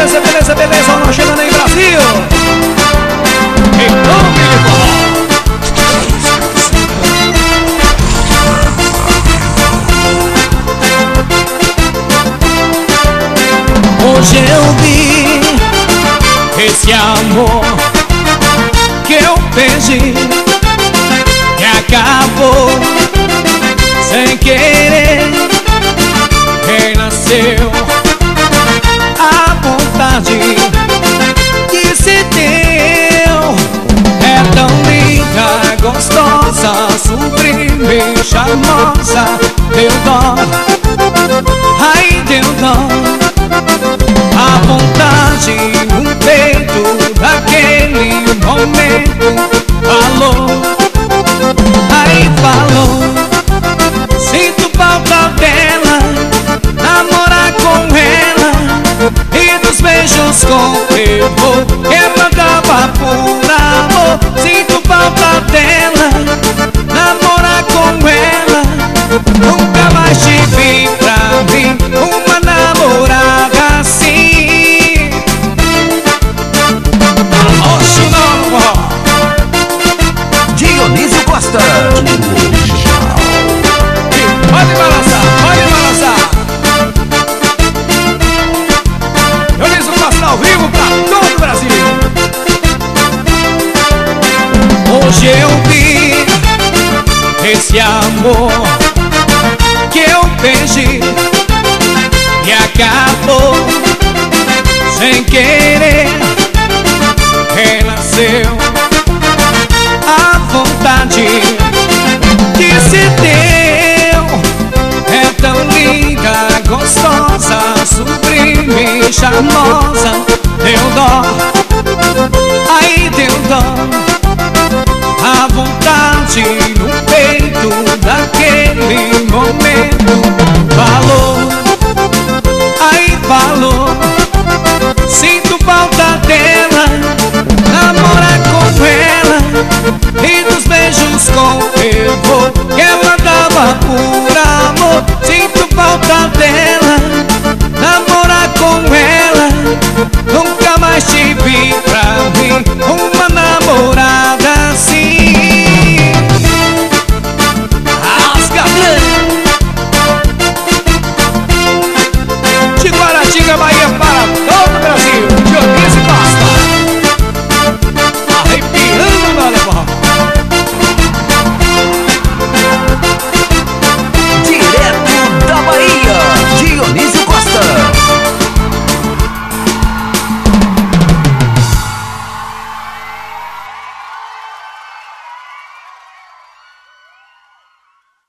beleza, beleza, beleza. Nós chegando aí, Brasil. Em nome de hoje eu vi esse amor que eu perdi, que acabou sem querer, renasceu a vontade que se deu. É tão linda, gostosa, sublime, charmosa. Deu dó, ai deu dó. A vontade no peito daquele momento falou, ai falou. Sinto falta dela, namorar com ela e dos beijos com fervor que mandava por amor. Sinto falta dela, namorar com ela. Nunca mais tive pra mim uma namorada assim. Oxe, não, Dionísio Costa. pode balançar, pode balançar. Dionísio Costa ao vivo pra todo o Brasil. Hoje eu vi esse amor que eu perdi, que acabou sem querer, renasceu a vontade que se deu. É tão linda, gostosa, sublime, charmosa.